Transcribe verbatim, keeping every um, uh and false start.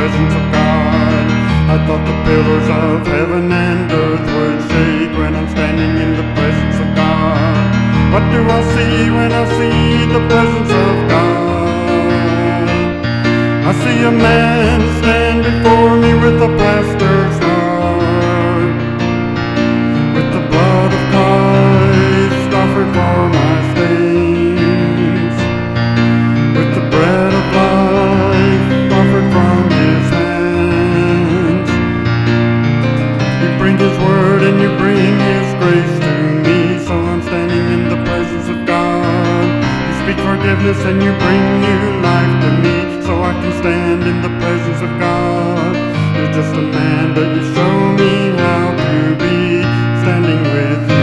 presence of God. I thought the pillars of heaven and earth would shake when I'm standing in the presence of God. What do I see when I see the presence of God? I see a man stand before me with a plastered heart, with the blood of Christ offered for my stains, with the bread of life offered from his hands. You bring his word and you bring his grace to me, so I'm standing in the presence of God. You speak forgiveness and you bring new life to me, so I can stand in the presence of God. You're just a man, but you show me how to be standing with you.